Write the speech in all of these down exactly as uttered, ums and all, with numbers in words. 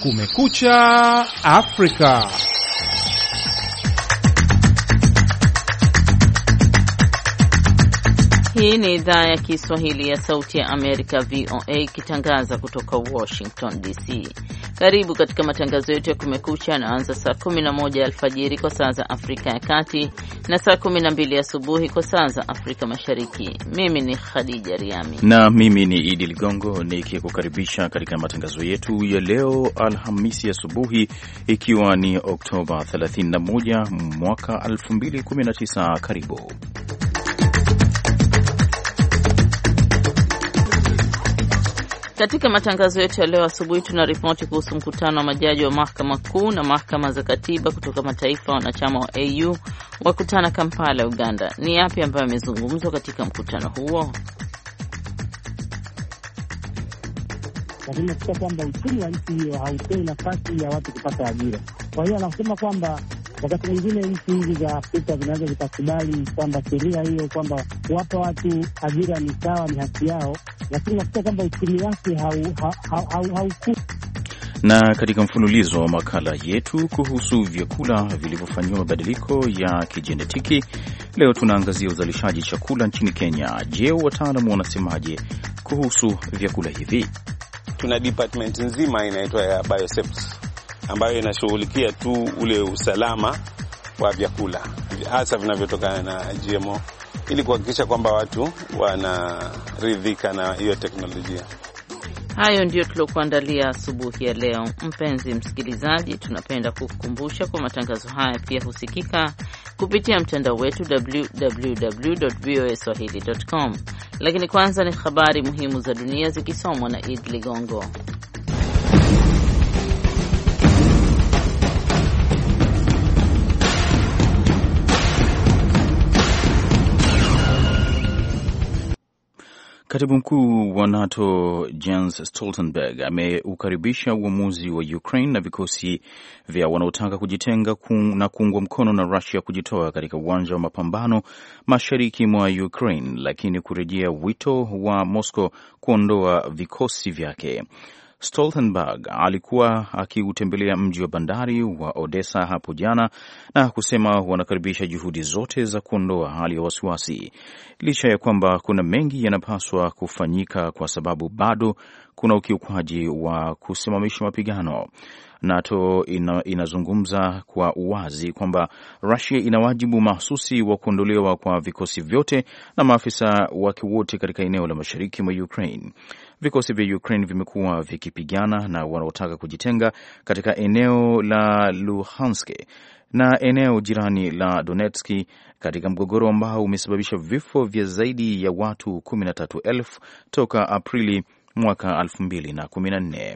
Kumekucha Afrika. Hii ni idhaa ya Kiswahili ya Sauti ya Amerika, V O A, ikitangaza kutoka Washington D C. Karibu katika matangazo yetu ya Kumekucha, yanaanza saa kumi na moja alfajiri kwa saa za Afrika ya Kati na saa kumi na mbili asubuhi kwa saa za Afrika Mashariki. Mimi ni Khadija Riami na mimi ni Idi Ligongo nikikukaribisha katika matangazo yetu ya leo Alhamisi asubuhi, ikiwa ni Oktoba thelathini na moja mwaka elfu mbili kumi na tisa. Karibu. Katika matangazo yetu ya leo asubuhi tuna ripoti kuhusu mkutano wa majaji wa mahakama kuu na mahakama za katiba kutoka mataifa wanachama wa A U wakutana Kampala, Uganda. Ni yapi ambayo yamezungumzwa katika mkutano huo? Lakini nakuta kwamba uchumi wa nchi hiyo hautoi nafasi ya watu kupata ajira. Kwa hiyo anasema kwamba wakati mwingine nchi hizi za Afrika zinaweza zikakubali kwamba sheria hiyo kwamba kuwapa watu ajira ni sawa, ni haki yao, lakini nakuta kwamba uchumi wake haukui. hau, hau, Na katika mfululizo wa makala yetu kuhusu vyakula vilivyofanyiwa mabadiliko ya kijenetiki, leo tunaangazia uzalishaji chakula nchini Kenya. Je, wataalamu wanasemaje kuhusu vyakula hivi? Tuna department nzima inaitwa ya biosafety ambayo inashughulikia tu ule usalama wa vyakula hasa vinavyotokana na G M O ili kuhakikisha kwamba watu wanaridhika na hiyo teknolojia. Hayo ndio tuliokuandalia asubuhi ya leo. Mpenzi msikilizaji, tunapenda kukukumbusha kwa matangazo haya pia husikika kupitia mtandao wetu w w w dot v o a swahili dot com. Lakini kwanza ni habari muhimu za dunia zikisomwa na Id Ligongo. Katibu mkuu wa NATO Jens Stoltenberg ameukaribisha uamuzi wa Ukraine na vikosi vya wanaotaka kujitenga na kuungwa mkono na Russia kujitoa katika uwanja wa mapambano mashariki mwa Ukraine, lakini kurejea wito wa Moscow kuondoa vikosi vyake. Stoltenberg alikuwa akiutembelea mji wa bandari wa Odessa hapo jana na kusema wanakaribisha juhudi zote za kuondoa hali ya wasiwasi, licha ya kwamba kuna mengi yanapaswa kufanyika kwa sababu bado kuna ukiukwaji wa kusimamisha mapigano. NATO ina, inazungumza kwa uwazi kwamba Russia ina wajibu mahsusi wa kuondolewa kwa vikosi vyote na maafisa wake wote katika eneo la mashariki mwa Ukraine. Vikosi vya Ukraine vimekuwa vikipigana na wanaotaka kujitenga katika eneo la Luhansk na eneo jirani la Donetsk katika mgogoro ambao umesababisha vifo vya zaidi ya watu kumi na tatu elfu toka Aprili mwaka elfu mbili na kumi na nne.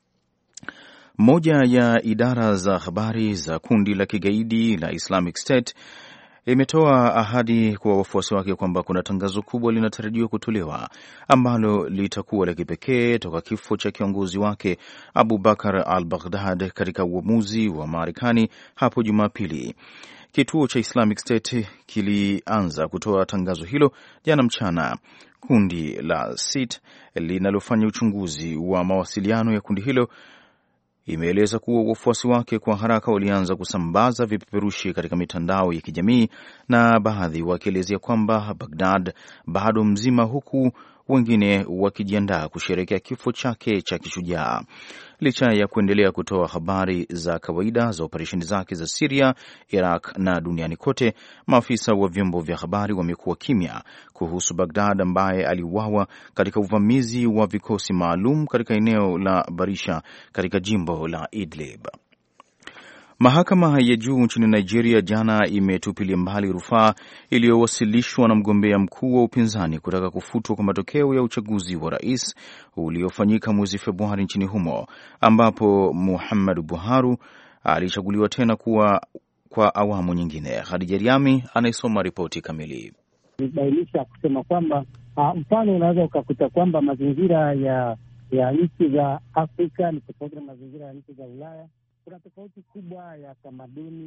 Moja ya idara za habari za kundi la kigaidi la Islamic State imetoa ahadi kwa wafuasi wake kwamba kuna tangazo kubwa linatarajiwa kutolewa ambalo litakuwa la kipekee toka kifo cha kiongozi wake Abu Bakr al-Baghdad katika uamuzi wa Marekani hapo Jumapili. Kituo cha Islamic State kilianza kutoa tangazo hilo jana mchana. Kundi la S I T linalofanya uchunguzi wa mawasiliano ya kundi hilo imeeleza kuwa wafuasi wake kwa haraka walianza kusambaza vipeperushi katika mitandao ya kijamii, na baadhi wakielezea kwamba Baghdad bado mzima, huku wengine wakijiandaa kusherehekea kifo chake cha kishujaa. Licha ya kuendelea kutoa habari za kawaida za operesheni zake za Syria, Iraq na duniani kote, maafisa wa vyombo vya habari wamekuwa kimya kuhusu Baghdad ambaye aliuawa katika uvamizi wa vikosi maalum katika eneo la Barisha katika jimbo la Idlib. Mahakama ya juu nchini Nigeria jana imetupilia mbali rufaa iliyowasilishwa na mgombea mkuu wa upinzani kutaka kufutwa kwa matokeo ya uchaguzi wa rais uliofanyika mwezi Februari nchini humo, ambapo Muhammadu Buhari alichaguliwa tena kuwa kwa awamu nyingine. Khadija Riami anaisoma ripoti kamili. Nibainisha kusema kwamba uh, mfano unaweza ukakuta kwamba mazingira ya ya nchi za Afrika ni tofauti na mazingira ya nchi za Ulaya. Kuna tofauti kubwa ya tamaduni.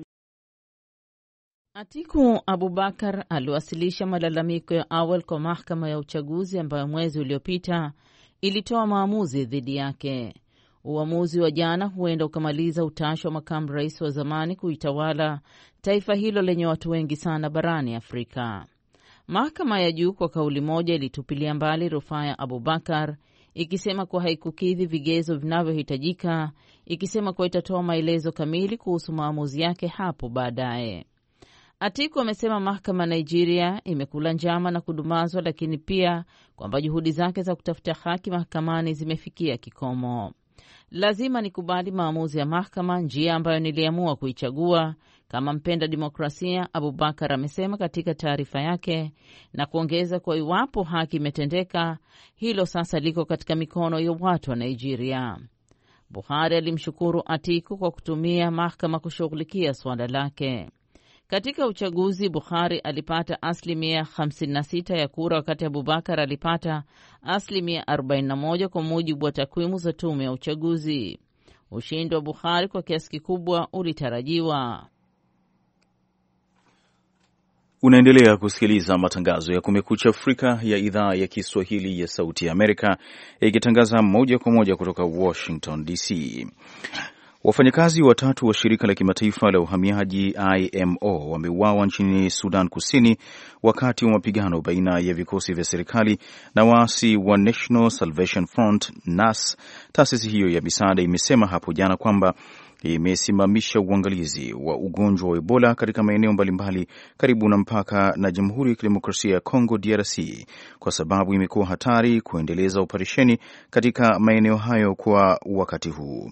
Atiku Abubakar aliwasilisha malalamiko ya awali kwa mahakama ya uchaguzi ambayo mwezi uliopita ilitoa maamuzi dhidi yake. Uamuzi wa jana huenda ukamaliza utashi wa makamu rais wa zamani kuitawala taifa hilo lenye watu wengi sana barani Afrika. Mahakama ya juu kwa kauli moja ilitupilia mbali rufaa ya Abubakar ikisema kuwa haikukidhi vigezo vinavyohitajika, ikisema kuwa itatoa maelezo kamili kuhusu maamuzi yake hapo baadaye. Atiku amesema mahakama ya Nigeria imekula njama na kudumazwa, lakini pia kwamba juhudi zake za kutafuta haki mahakamani zimefikia kikomo. Lazima nikubali maamuzi ya mahakama, njia ambayo niliamua kuichagua kama mpenda demokrasia, Abubakar amesema katika taarifa yake, na kuongeza kwa iwapo haki imetendeka, hilo sasa liko katika mikono ya watu wa Nigeria. Buhari alimshukuru Atiku kwa kutumia mahakama kushughulikia suala lake. Katika uchaguzi, Buhari alipata asilimia hamsini na sita ya kura wakati Abubakar alipata asilimia arobaini na moja kwa mujibu wa takwimu za tume ya uchaguzi. Ushindi wa Buhari kwa kiasi kikubwa ulitarajiwa. Unaendelea kusikiliza matangazo ya Kumekucha Afrika ya idhaa ya Kiswahili ya Sauti ya Amerika, ikitangaza moja kwa moja kutoka Washington D C. Wafanyakazi watatu wa shirika la kimataifa la uhamiaji I M O wameuawa nchini Sudan Kusini wakati wa mapigano baina ya vikosi vya serikali na waasi wa National Salvation Front N A S. Taasisi hiyo ya misaada imesema hapo jana kwamba imesimamisha uangalizi wa ugonjwa wa Ebola katika maeneo mbalimbali karibu na mpaka na Jamhuri ya Kidemokrasia ya Kongo D R C kwa sababu imekuwa hatari kuendeleza operesheni katika maeneo hayo kwa wakati huu.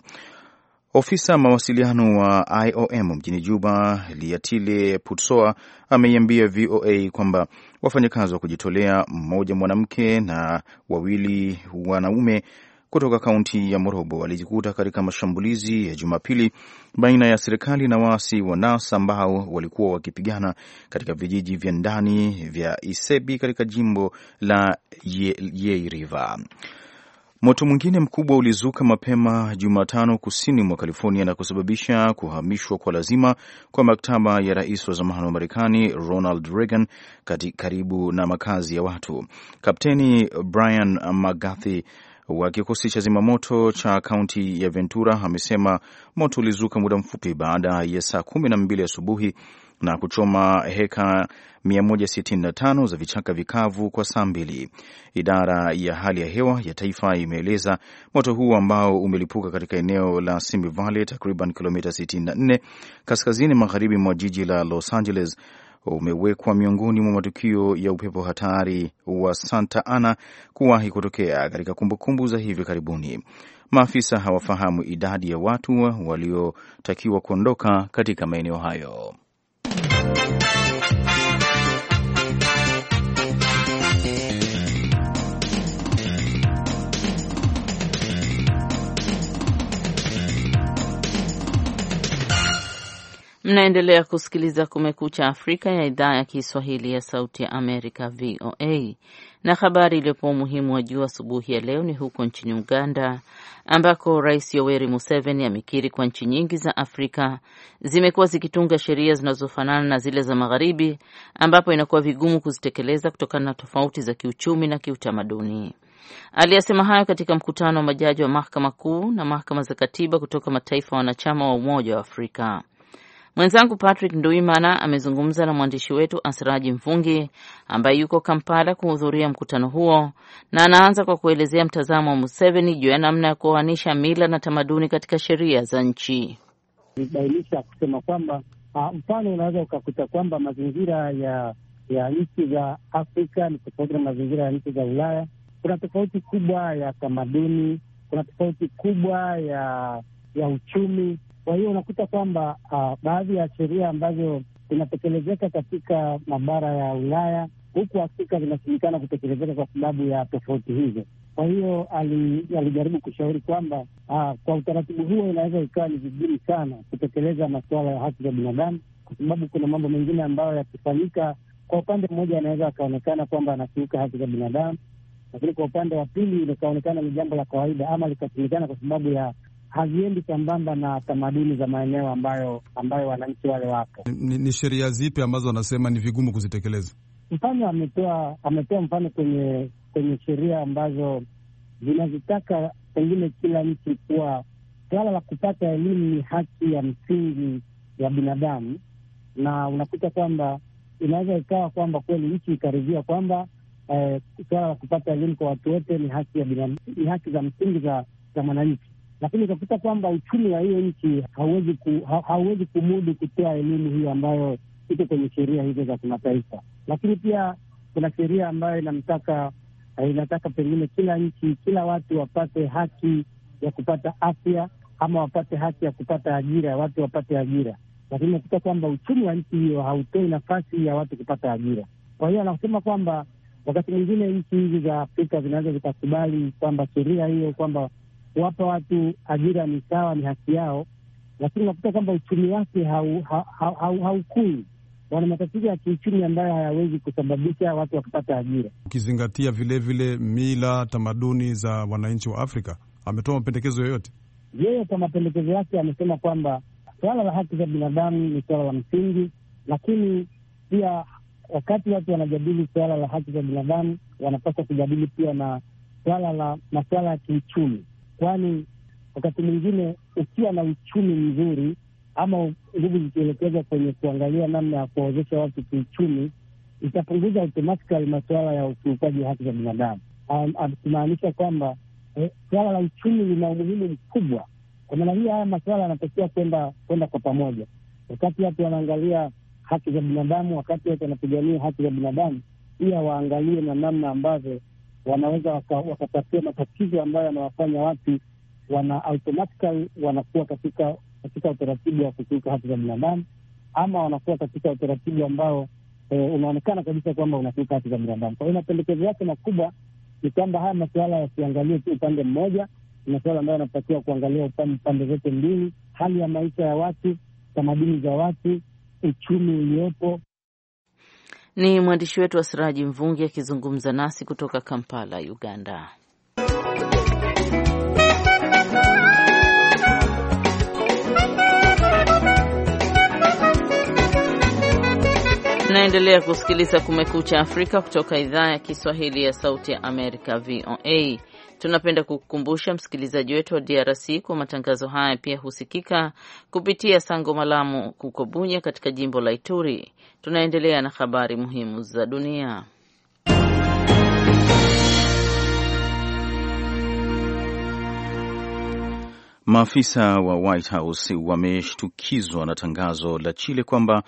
Ofisa mawasiliano wa I O M mjini Juba, Liatile Putsoa, ameiambia V O A kwamba wafanyakazi wa kujitolea, mmoja mwanamke na wawili wanaume kutoka kaunti ya Morobo walijikuta katika mashambulizi ya Jumapili baina ya serikali na waasi wa N A S ambao walikuwa wakipigana katika vijiji vya ndani vya Isebi katika jimbo la Yei River. Moto mwingine mkubwa ulizuka mapema Jumatano kusini mwa California na kusababisha kuhamishwa kwa lazima kwa maktaba ya rais wa zamani wa Marekani Ronald Reagan karibu na makazi ya watu. Kapteni Brian McGathy wa kikosi cha zimamoto cha kaunti ya Ventura amesema moto ulizuka muda mfupi baada ya saa kumi na mbili asubuhi na kuchoma heka mia moja sitini na tano za vichaka vikavu kwa saa mbili. Idara ya hali ya hewa ya taifa imeeleza moto huu ambao umelipuka katika eneo la Simi Valley takriban kilomita sitini na nne kaskazini magharibi mwa jiji la Los Angeles umewekwa miongoni mwa matukio ya upepo hatari wa Santa Ana kuwahi kutokea katika kumbukumbu za hivi karibuni. Maafisa hawafahamu idadi ya watu waliotakiwa kuondoka katika maeneo hayo. Mnaendelea kusikiliza Kumekucha Afrika ya idhaa ya Kiswahili ya Sauti ya Amerika V O A. Na habari iliyopo umuhimu wa juu asubuhi ya leo ni huko nchini Uganda ambako Rais Yoweri Museveni amekiri kwa nchi nyingi za Afrika zimekuwa zikitunga sheria zinazofanana na zile za Magharibi ambapo inakuwa vigumu kuzitekeleza kutokana na tofauti za kiuchumi na kiutamaduni. Aliyasema hayo katika mkutano wa majaji wa Mahakama Kuu na Mahakama za Katiba kutoka mataifa wanachama wa Umoja wa Afrika. Mwenzangu Patrick Nduimana amezungumza na mwandishi wetu Asraji Mfungi ambaye yuko Kampala kuhudhuria mkutano huo, na anaanza kwa kuelezea mtazamo wa Museveni juu ya namna ya kuoanisha mila na tamaduni katika sheria za nchi. Nibainisha kusema kwamba uh, mfano unaweza ukakuta kwamba mazingira ya ya nchi za Afrika ni tofauti na mazingira ya nchi za Ulaya. Kuna tofauti kubwa ya tamaduni, kuna tofauti kubwa ya ya uchumi. Kwa hiyo unakuta kwamba uh, baadhi ya sheria ambazo zinatekelezeka katika mabara ya Ulaya huku Afrika zinasemekana kutekelezeka kwa sababu ya tofauti hizo. Kwa hiyo alijaribu kushauri kwamba uh, kwa utaratibu huo inaweza ikawa ni vigumu sana kutekeleza masuala ya haki za binadamu, kwa sababu kuna mambo mengine ambayo yakifanyika kwa upande mmoja yanaweza akaonekana kwamba anakiuka haki za binadamu, lakini kwa upande wa pili likaonekana ni jambo la kawaida ama likasemekana kwa sababu ya haziendi sambamba na tamaduni za maeneo ambayo ambayo wananchi wale wapo. Ni, ni sheria zipi ambazo wanasema ni vigumu kuzitekeleza? Mfano ametoa ametoa mfano kwenye kwenye sheria ambazo zinazitaka pengine kila nchi kuwa suala la kupata elimu ni haki ya msingi ya binadamu, na unakuta kwamba inaweza ikawa kwamba kweli nchi ikaridhia kwamba eh, suala la kupata elimu kwa watu wote ni haki ya binadamu, ni haki za msingi za za mwananchi, lakini utakuta kwamba uchumi wa hiyo nchi hauwezi ku, ha, hauwezi kumudu kutoa elimu hiyo ambayo iko kwenye sheria hizo za kimataifa. Lakini pia kuna sheria ambayo inamtaka uh, inataka pengine kila nchi, kila watu wapate haki ya kupata afya ama wapate haki ya kupata ajira, watu wapate ajira, lakini unakuta kwamba uchumi wa nchi hiyo hautoi nafasi ya watu kupata ajira. Kwa hiyo anasema kwamba wakati mwingine nchi hizi za Afrika zinaweza zikakubali kwamba sheria hiyo kwamba kuwapa watu ajira ni sawa, ni haki yao, lakini unakuta kwamba uchumi wake haukui ha, ha, ha, ha, wana matatizo ya kiuchumi ambayo hayawezi kusababisha watu wakipata ajira. Ukizingatia vile vile mila, tamaduni za wananchi wa Afrika, ametoa mapendekezo yoyote? Yeye kwa mapendekezo yake amesema kwamba suala la haki za binadamu ni suala la msingi, lakini pia wakati watu wanajadili suala la haki za binadamu wanapaswa kujadili pia na suala la masuala ya kiuchumi, kwani wakati mwingine ukiwa na uchumi mzuri ama nguvu zikielekezwa kwenye kuangalia namna ya kuwawezesha watu kiuchumi, itapunguza automatically masuala ya ukiukaji wa haki za binadamu. Akimaanisha kwamba eh, suala la uchumi lina umuhimu mkubwa. Kwa maana hiyo haya masuala yanatakiwa kwenda kwenda kwa pamoja. Wakati watu wanaangalia haki za binadamu, wakati watu wanapigania haki za binadamu, pia waangalie na namna ambavyo wanaweza wakatatua matatizo ambayo yanawafanya watu wana automatically wanakuwa katika katika utaratibu wa kukiuka haki za binadamu, ama wanakuwa katika utaratibu ambao e, unaonekana kabisa kwamba unakiuka haki za binadamu. Kwa hiyo mapendekezo yake makubwa ni kwamba haya masuala yasiangalie tu upande mmoja, ni masuala ambayo yanatakiwa kuangalia pande zote mbili: hali ya maisha ya watu, tamaduni za watu, uchumi uliopo. Ni mwandishi wetu wa Siraji Mvungi akizungumza nasi kutoka Kampala, Uganda. Tunaendelea kusikiliza Kumekucha Afrika kutoka idhaa ya Kiswahili ya Sauti ya Amerika, V O A. Tunapenda kukukumbusha msikilizaji wetu wa D R C kwa matangazo haya pia husikika kupitia Sango Malamu huko Bunya katika jimbo la Ituri. Tunaendelea na habari muhimu za dunia. Maafisa wa White House wameshtukizwa na tangazo la Chile kwamba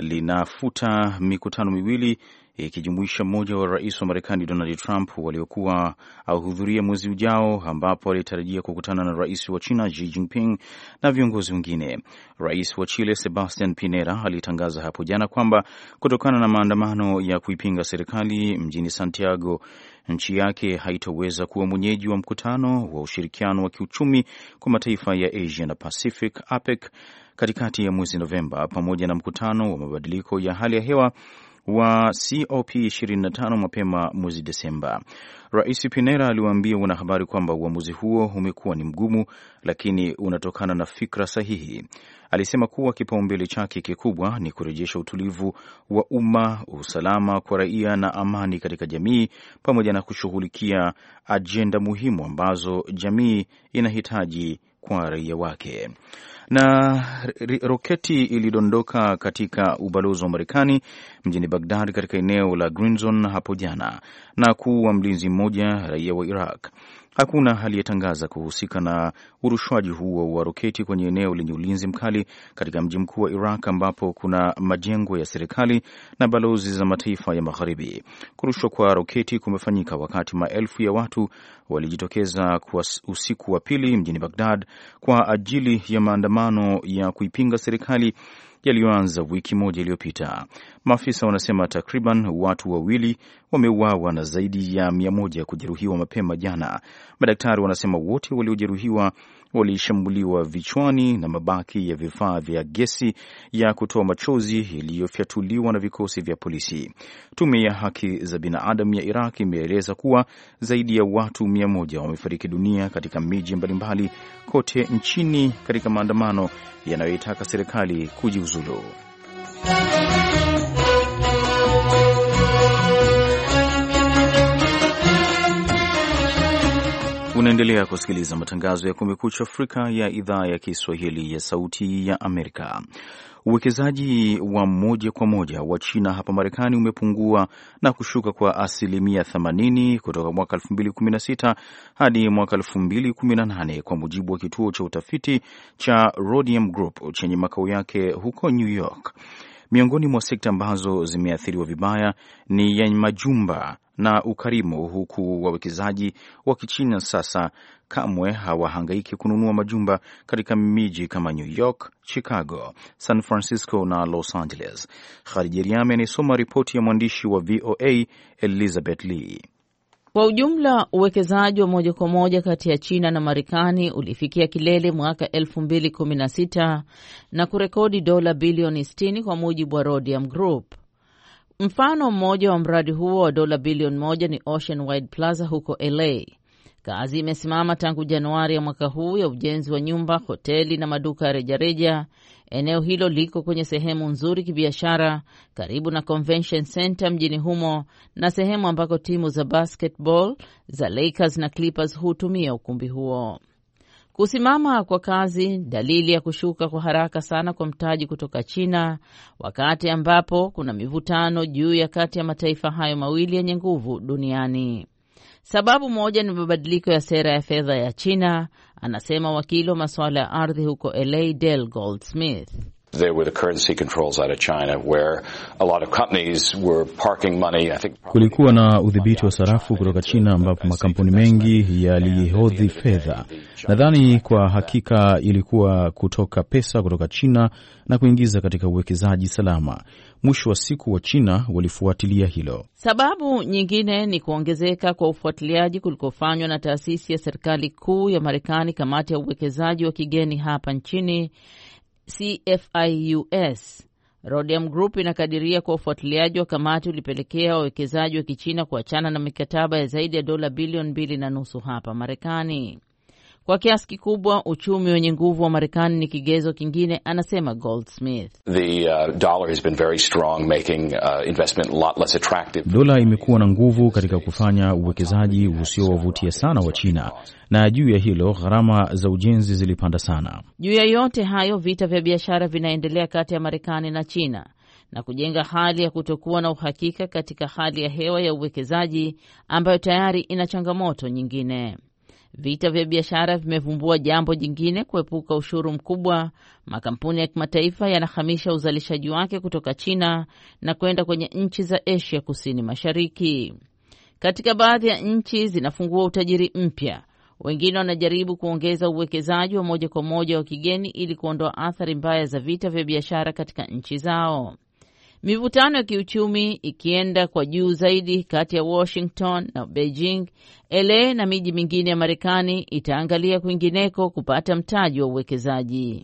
linafuta mikutano miwili ikijumuisha mmoja wa rais wa Marekani Donald Trump waliokuwa ahudhuria mwezi ujao, ambapo alitarajia kukutana na rais wa China Xi Jinping na viongozi wengine. Rais wa Chile Sebastian Pinera alitangaza hapo jana kwamba kutokana na maandamano ya kuipinga serikali mjini Santiago, nchi yake haitoweza kuwa mwenyeji wa mkutano wa ushirikiano wa kiuchumi kwa mataifa ya Asia na Pacific A P E C katikati ya mwezi Novemba, pamoja na mkutano wa mabadiliko ya hali ya hewa wa C O P ishirini na tano mapema mwezi Desemba. Rais Pinera aliwaambia wanahabari kwamba uamuzi huo umekuwa ni mgumu, lakini unatokana na fikra sahihi. Alisema kuwa kipaumbele chake kikubwa ni kurejesha utulivu wa umma, usalama kwa raia na amani katika jamii, pamoja na kushughulikia ajenda muhimu ambazo jamii inahitaji kwa raia wake. Na roketi ilidondoka katika ubalozi wa Marekani mjini Baghdad katika eneo la Green Zone hapo jana na kuua mlinzi mmoja, raia wa Iraq. Hakuna aliyetangaza kuhusika na urushwaji huo wa roketi kwenye eneo lenye ulinzi mkali katika mji mkuu wa Iraq, ambapo kuna majengo ya serikali na balozi za mataifa ya Magharibi. Kurushwa kwa roketi kumefanyika wakati maelfu ya watu walijitokeza kwa usiku wa pili mjini Baghdad kwa ajili ya maandamano ya kuipinga serikali yaliyoanza wiki moja iliyopita. Maafisa wanasema takriban watu wawili wameuawa na zaidi ya mia moja kujeruhiwa mapema jana. Madaktari wanasema wote waliojeruhiwa walishambuliwa vichwani na mabaki ya vifaa vya gesi ya kutoa machozi iliyofyatuliwa na vikosi vya polisi. Tume ya haki za binadamu ya Iraq imeeleza kuwa zaidi ya watu mia moja wamefariki dunia katika miji mbalimbali kote nchini katika maandamano yanayoitaka serikali kujiuzulu. Unaendelea kusikiliza matangazo ya Kumekucha Afrika ya idhaa ya Kiswahili ya Sauti ya Amerika. Uwekezaji wa moja kwa moja wa China hapa Marekani umepungua na kushuka kwa asilimia themanini kutoka mwaka elfu mbili kumi na sita hadi mwaka elfu mbili kumi na nane kwa mujibu wa kituo cha utafiti cha Rhodium Group chenye makao yake huko New York. Miongoni mwa sekta ambazo zimeathiriwa vibaya ni ya majumba na ukarimu, huku wawekezaji wa Kichina sasa kamwe hawahangaiki kununua majumba katika miji kama New York, Chicago, San Francisco na Los Angeles. Khadija Riami anasoma ripoti ya mwandishi wa V O A Elizabeth Lee. Kwa ujumla, uwekezaji wa moja kwa moja kati ya China na Marekani ulifikia kilele mwaka elfu mbili kumi na sita na kurekodi dola bilioni sitini kwa mujibu wa Rhodium Group. Mfano mmoja wa mradi huo wa dola bilioni moja ni Ocean Wide Plaza huko L A. Kazi imesimama tangu Januari ya mwaka huu ya ujenzi wa nyumba, hoteli na maduka ya rejareja. Eneo hilo liko kwenye sehemu nzuri kibiashara karibu na Convention Center mjini humo na sehemu ambako timu za basketball za Lakers na Clippers hutumia ukumbi huo. Kusimama kwa kazi dalili ya kushuka kwa haraka sana kwa mtaji kutoka China, wakati ambapo kuna mivutano juu ya kati ya mataifa hayo mawili yenye nguvu duniani. Sababu moja ni mabadiliko ya sera ya fedha ya China, anasema wakili wa masuala ya ardhi huko L A Dale Goldsmith. There were the currency controls out of China where a lot of companies were parking money. I think kulikuwa na udhibiti wa sarafu kutoka China ambapo makampuni mengi yalihodhi fedha. Nadhani kwa hakika ilikuwa kutoka pesa kutoka China na kuingiza katika uwekezaji salama. Mwisho wa siku wa China walifuatilia hilo. Sababu nyingine ni kuongezeka kwa ufuatiliaji kulikofanywa na taasisi ya serikali kuu ya Marekani, kamati ya uwekezaji wa kigeni hapa nchini C F I U S. Rhodium Group inakadiria kwa ufuatiliaji wa kamati ulipelekea wawekezaji wa Kichina kuachana na mikataba ya zaidi ya dola bilioni mbili na nusu hapa Marekani. Kwa kiasi kikubwa uchumi wenye nguvu wa Marekani ni kigezo kingine, anasema Goldsmith. The uh, dollar has been very strong, making uh, investment a lot less attractive. Dola imekuwa na nguvu katika kufanya uwekezaji usiowavutia sana wa China, na juu ya hilo gharama za ujenzi zilipanda sana. Juu ya yote hayo, vita vya biashara vinaendelea kati ya Marekani na China na kujenga hali ya kutokuwa na uhakika katika hali ya hewa ya uwekezaji ambayo tayari ina changamoto nyingine. Vita vya biashara vimevumbua jambo jingine, kuepuka ushuru mkubwa. Makampuni ya kimataifa yanahamisha uzalishaji wake kutoka China na kwenda kwenye nchi za Asia Kusini Mashariki. Katika baadhi ya nchi zinafungua utajiri mpya. Wengine wanajaribu kuongeza uwekezaji wa moja kwa moja wa kigeni ili kuondoa athari mbaya za vita vya biashara katika nchi zao. Mivutano ya kiuchumi ikienda kwa juu zaidi kati ya Washington na Beijing, L A na miji mingine ya Marekani itaangalia kwingineko kupata mtaji wa uwekezaji.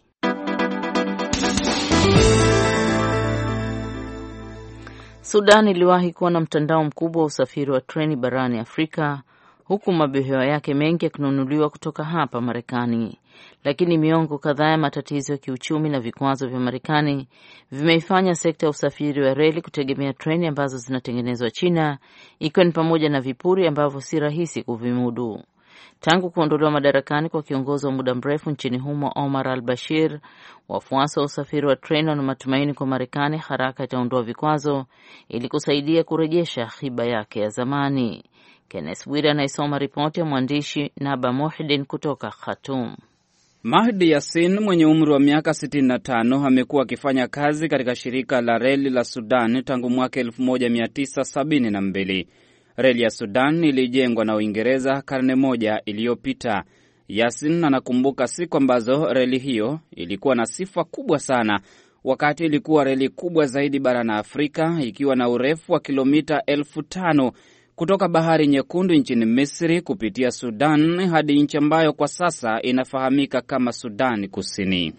Sudan iliwahi kuwa na mtandao mkubwa wa usafiri wa treni barani Afrika, huku mabehewa yake mengi yakinunuliwa kutoka hapa Marekani. Lakini miongo kadhaa ya matatizo ya kiuchumi na vikwazo vya Marekani vimeifanya sekta ya usafiri wa reli kutegemea treni ambazo zinatengenezwa China, ikiwa ni pamoja na vipuri ambavyo si rahisi kuvimudu. Tangu kuondolewa madarakani kwa kiongozi wa muda mrefu nchini humo Omar al-Bashir, wafuasi wa usafiri wa treni wana matumaini kwa Marekani haraka itaondoa vikwazo ili kusaidia kurejesha hiba yake ya zamani. Kenneth Bwire anaisoma ripoti ya mwandishi Naba Muhidin kutoka Khartoum. Mahdi Yassin mwenye umri wa miaka sitini na tano amekuwa akifanya kazi katika shirika la reli la Sudan tangu mwaka elfu moja mia tisa sabini na mbili. Reli ya Sudan ilijengwa na Uingereza karne moja iliyopita. Yassin anakumbuka siku ambazo reli hiyo ilikuwa na sifa kubwa sana, wakati ilikuwa reli kubwa zaidi barani Afrika, ikiwa na urefu wa kilomita elfu tano kutoka Bahari Nyekundu nchini Misri kupitia Sudan hadi nchi ambayo kwa sasa inafahamika kama Sudan Kusini.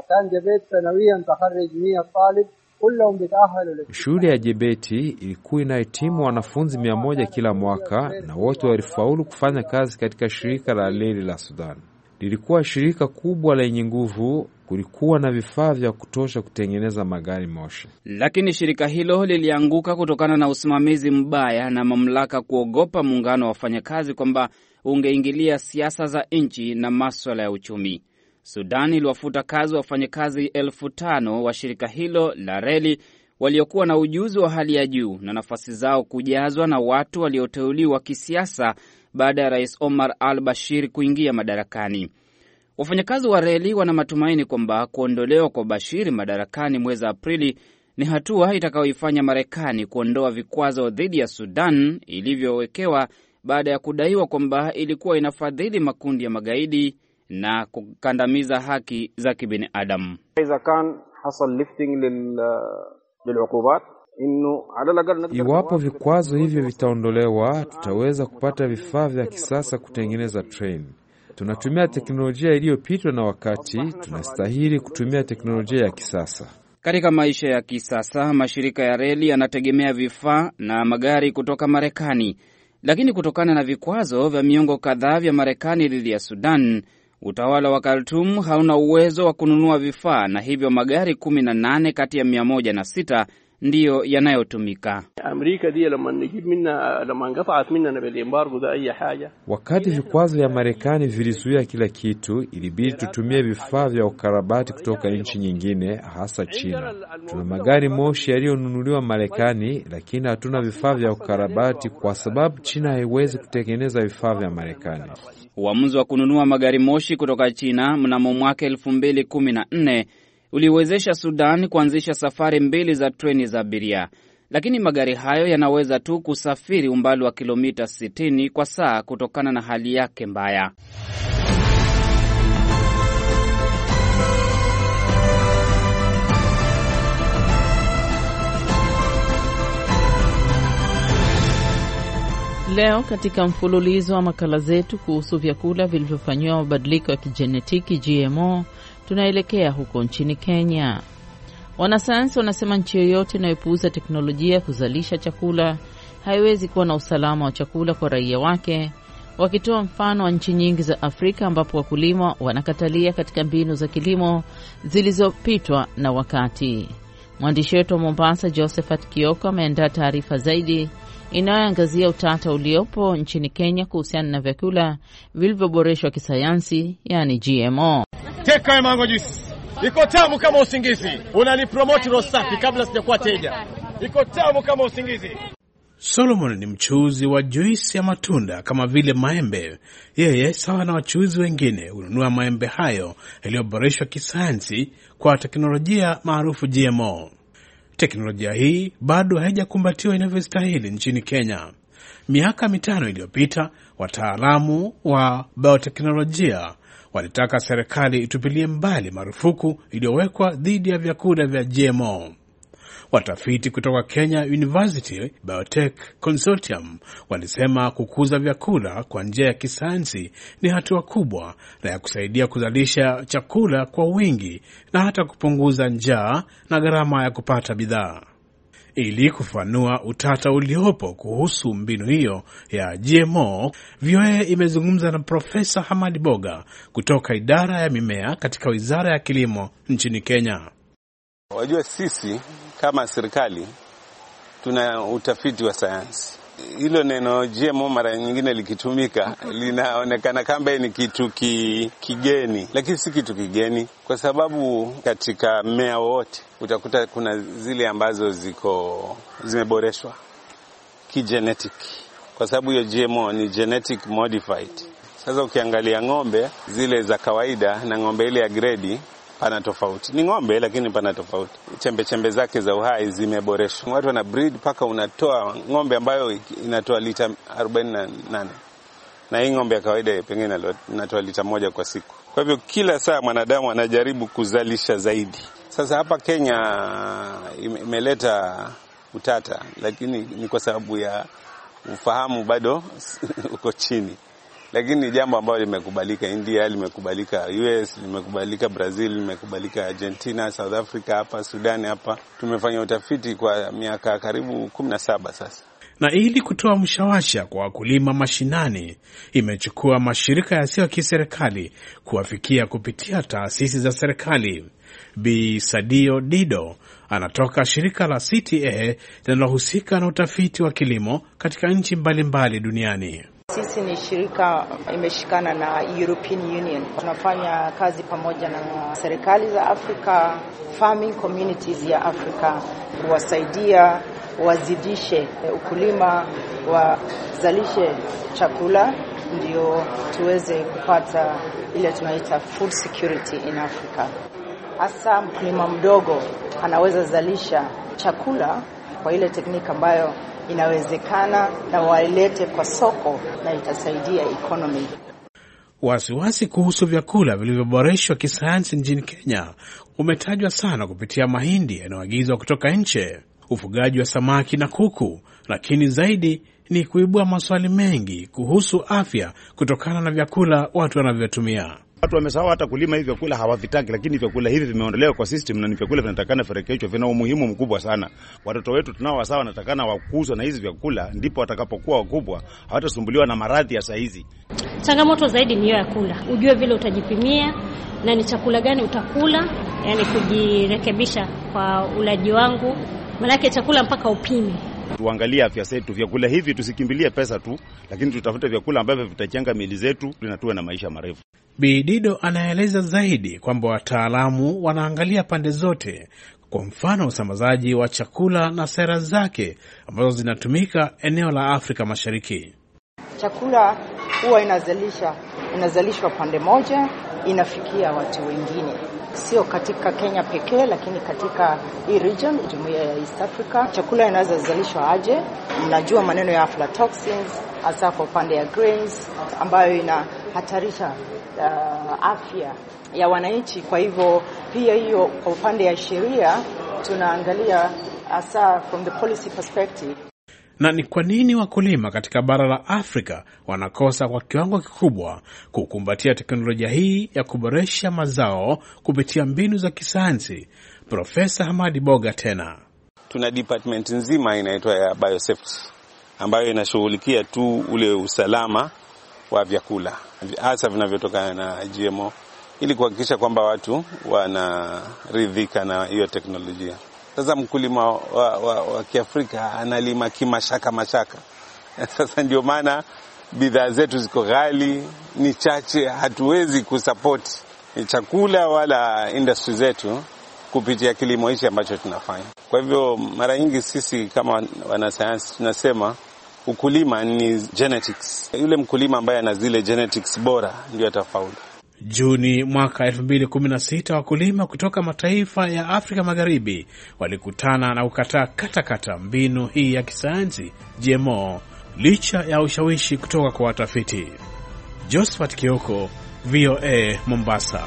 Shule ya Jebeti ilikuwa inahitimu wanafunzi mia moja kila mwaka, na wote walifaulu kufanya kazi katika shirika la reli la Sudan. Lilikuwa shirika kubwa lenye nguvu, kulikuwa na vifaa vya kutosha kutengeneza magari moshi. Lakini shirika hilo lilianguka kutokana na usimamizi mbaya na mamlaka kuogopa muungano wa wafanyakazi kwamba ungeingilia siasa za nchi na maswala ya uchumi. Sudan iliwafuta kazi wafanyakazi elfu tano wa shirika hilo la reli waliokuwa na ujuzi wa hali ya juu na nafasi zao kujazwa na watu walioteuliwa kisiasa baada ya Rais Omar al-Bashir kuingia madarakani. Wafanyakazi wa reli wana matumaini kwamba kuondolewa kwa Bashir madarakani mwezi Aprili ni hatua itakayoifanya Marekani kuondoa vikwazo dhidi ya Sudan ilivyowekewa baada ya kudaiwa kwamba ilikuwa inafadhili makundi ya magaidi na kukandamiza haki za kibinadamu. Iwapo vikwazo hivyo vitaondolewa, tutaweza kupata vifaa vya kisasa kutengeneza treni. Tunatumia teknolojia iliyopitwa na wakati, tunastahili kutumia teknolojia ya kisasa. Katika maisha ya kisasa, mashirika ya reli yanategemea vifaa na magari kutoka Marekani. Lakini kutokana na vikwazo vya miongo kadhaa vya Marekani dhidi ya Sudan, utawala wa Khartoum hauna uwezo wa kununua vifaa, na hivyo magari kumi na nane kati ya mia moja na sita ndiyo yanayotumika. Wakati vikwazo vya Marekani vilizuia kila kitu, ilibidi tutumie vifaa vya ukarabati kutoka nchi nyingine, hasa China. Tuna magari moshi yaliyonunuliwa Marekani, lakini hatuna vifaa vya ukarabati kwa sababu China haiwezi kutengeneza vifaa vya Marekani. Uamuzi wa kununua magari moshi kutoka China mnamo mwaka elfu mbili kumi na nne uliwezesha Sudan kuanzisha safari mbili za treni za abiria. Lakini magari hayo yanaweza tu kusafiri umbali wa kilomita sitini kwa saa kutokana na hali yake mbaya. Leo katika mfululizo wa makala zetu kuhusu vyakula vilivyofanyiwa mabadiliko ya kijenetiki G M O, tunaelekea huko nchini Kenya. Wanasayansi wanasema nchi yoyote inayopuuza teknolojia ya kuzalisha chakula haiwezi kuwa na usalama wa chakula kwa raia wake, wakitoa mfano wa nchi nyingi za Afrika ambapo wakulima wanakatalia katika mbinu za kilimo zilizopitwa na wakati. Mwandishi wetu wa Mombasa Josephat Kioko ameandaa taarifa zaidi inayoangazia utata uliopo nchini Kenya kuhusiana na vyakula vilivyoboreshwa kisayansi, yani G M O. Teka ya mango juice. Iko tamu kama usingizi. Unanipromote Rosafi kabla sijakuwa teja. Iko tamu kama usingizi. Solomon ni mchuuzi wa juisi ya matunda kama vile maembe. Yeye sawa na wachuuzi wengine hununua maembe hayo yaliyoboreshwa kisayansi kwa teknolojia maarufu G M O. Teknolojia hii bado haijakumbatiwa inavyostahili nchini Kenya. Miaka mitano iliyopita, wataalamu wa bioteknolojia walitaka serikali itupilie mbali marufuku iliyowekwa dhidi ya vyakula vya G M O. Watafiti kutoka Kenya University Biotech Consortium walisema kukuza vyakula kwa njia ya kisayansi ni hatua kubwa na ya kusaidia kuzalisha chakula kwa wingi na hata kupunguza njaa na gharama ya kupata bidhaa. Ili kufanua utata uliopo kuhusu mbinu hiyo ya G M O, V O A imezungumza na Profesa Hamad Boga kutoka idara ya mimea katika Wizara ya Kilimo nchini Kenya. Wajua sisi kama serikali tuna utafiti wa sayansi. Hilo neno G M O mara nyingine likitumika linaonekana kama ni kitu ki, kigeni, lakini si kitu kigeni kwa sababu katika mmea wote utakuta kuna zile ambazo ziko zimeboreshwa kigenetic, kwa sababu hiyo G M O ni genetic modified. Sasa ukiangalia ng'ombe zile za kawaida na ng'ombe ile ya grade pana tofauti. Ni ng'ombe lakini pana tofauti. Chembe chembe zake za uhai zimeboreshwa. Watu wana breed paka unatoa ng'ombe ambayo inatoa lita arobaini na nane. Na hii ng'ombe ya kawaida pengine inatoa lita moja kwa siku. Kwa hivyo kila saa mwanadamu anajaribu kuzalisha zaidi. Sasa hapa Kenya imeleta utata, lakini ni kwa sababu ya ufahamu bado uko chini. Lakini ni jambo ambalo limekubalika. India limekubalika, U S limekubalika, Brazil limekubalika, Argentina, South Africa, hapa Sudan hapa tumefanya utafiti kwa miaka karibu kumi na saba sasa. Na ili kutoa mshawasha kwa wakulima mashinani, imechukua mashirika yasiyo ya kiserikali kuwafikia kupitia taasisi za serikali. Bi Sadio Dido anatoka shirika la C T A linalohusika na utafiti wa kilimo katika nchi mbalimbali duniani. Sisi ni shirika imeshikana na European Union. Tunafanya kazi pamoja na serikali za Afrika, farming communities ya Afrika, kuwasaidia wazidishe ukulima, wazalishe chakula ndio tuweze kupata ile tunaita food security in Africa. Hasa mkulima mdogo anaweza zalisha chakula kwa ile teknika ambayo inawezekana na wailete kwa soko na itasaidia economy. Wasiwasi kuhusu vyakula vilivyoboreshwa kisayansi nchini Kenya umetajwa sana kupitia mahindi yanayoagizwa kutoka nje, ufugaji wa samaki na kuku, lakini zaidi ni kuibua maswali mengi kuhusu afya kutokana na vyakula watu wanavyotumia. Watu wamesahau hata kulima hivi vyakula hawavitaki, lakini vyakula hivi vimeondolewa kwa system na ni vyakula vinatakana ferekeshwe, vina umuhimu mkubwa sana. Watoto wetu tunao wasawa natakana wakuzwe na hizi vyakula, ndipo watakapokuwa wakubwa hawatasumbuliwa na maradhi ya saizi. Changamoto zaidi ni hiyo ya kula. Ujue vile utajipimia na ni chakula gani utakula, yani kujirekebisha kwa ulaji wangu. Maana chakula mpaka upime. Tuangalie afya zetu. Vyakula hivi tusikimbilie pesa tu, lakini tutafute vyakula ambavyo vitajenga miili zetu na tuwe na maisha marefu. Bidido anaeleza zaidi kwamba wataalamu wanaangalia pande zote, kwa mfano usambazaji wa chakula na sera zake ambazo zinatumika eneo la Afrika Mashariki. Chakula huwa inazalisha inazalishwa pande moja, inafikia watu wengine. Sio katika Kenya pekee, lakini katika hii region, jumuiya ya East Africa. Chakula inaweza zalishwa aje? Mnajua maneno ya aflatoxins, hasa kwa upande ya grains, ambayo inahatarisha uh, afya ya wananchi. Kwa hivyo pia hiyo kwa upande ya sheria tunaangalia hasa from the policy perspective. Na ni kwa nini wakulima katika bara la Afrika wanakosa kwa kiwango kikubwa kukumbatia teknolojia hii ya kuboresha mazao kupitia mbinu za kisayansi? Profesa Hamadi Boga tena. Tuna department nzima inaitwa ya biosafety ambayo inashughulikia tu ule usalama wa vyakula hasa vinavyotokana na G M O ili kuhakikisha kwamba watu wanaridhika na hiyo teknolojia. Sasa mkulima wa, wa, wa Kiafrika analima kimashaka mashaka. Sasa ndio maana bidhaa zetu ziko ghali, ni chache, hatuwezi kusupport chakula wala industry zetu kupitia kilimo hichi ambacho tunafanya. Kwa hivyo mara nyingi sisi kama wanasayansi tunasema ukulima ni genetics. Yule mkulima ambaye ana zile genetics bora ndio atafaulu. Juni mwaka elfu mbili kumi na sita wakulima kutoka mataifa ya Afrika Magharibi walikutana na kukataa katakata mbinu hii ya kisayansi G M O licha ya ushawishi kutoka kwa watafiti. Josephat Kioko, V O A, Mombasa.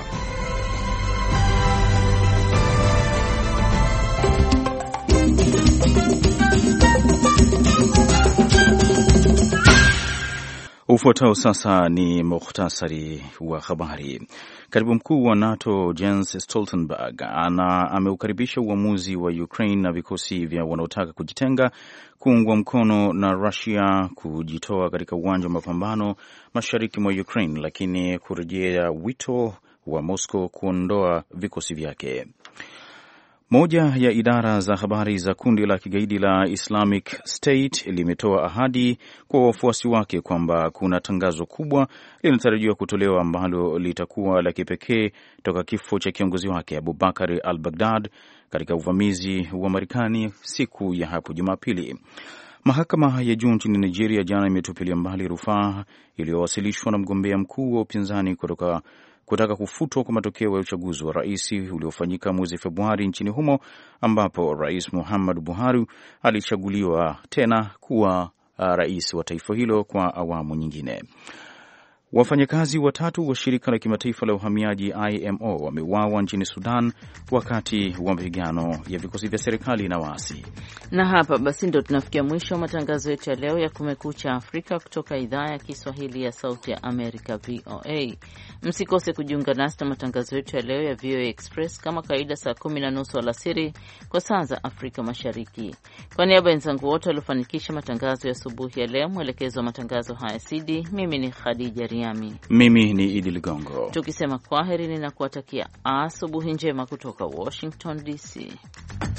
Ufuatao sasa ni mukhtasari wa habari. Katibu mkuu wa NATO Jens Stoltenberg ana ameukaribisha uamuzi wa Ukraine na vikosi vya wanaotaka kujitenga kuungwa mkono na Russia kujitoa katika uwanja wa mapambano mashariki mwa Ukraine, lakini kurejea wito wa Moscow kuondoa vikosi vyake. Moja ya idara za habari za kundi la kigaidi la Islamic State limetoa ahadi kwa wafuasi wake kwamba kuna tangazo kubwa linatarajiwa kutolewa ambalo litakuwa la kipekee toka kifo cha kiongozi wake Abu Bakr al-Baghdad katika uvamizi wa Marekani siku ya hapo Jumapili. Mahakama ya juu nchini Nigeria jana imetupilia mbali rufaa iliyowasilishwa na mgombea mkuu wa upinzani kutoka kutaka kufutwa kwa matokeo ya uchaguzi wa rais uliofanyika mwezi Februari nchini humo, ambapo Rais Muhammadu Buhari alichaguliwa tena kuwa rais wa taifa hilo kwa awamu nyingine. Wafanyakazi watatu wa shirika la kimataifa la uhamiaji I M O wameuawa nchini Sudan wakati wa mapigano ya vikosi vya serikali na waasi. Na hapa basi ndo tunafikia mwisho wa matangazo yetu ya leo ya Kumekucha Afrika kutoka idhaa ya Kiswahili ya Sauti ya Amerika V O A. Msikose kujiunga nasi na matangazo yetu ya leo ya V O A Express kama kawaida saa kumi na nusu alasiri kwa saa za Afrika Mashariki. Kwa niaba ya wenzangu wote waliofanikisha matangazo ya asubuhi ya leo, mwelekezo wa matangazo haya Sidi, mimi ni Khadija Riami. Mimi ni Idi Ligongo. Tukisema kwaheri, ninakuwatakia asubuhi njema kutoka Washington D C.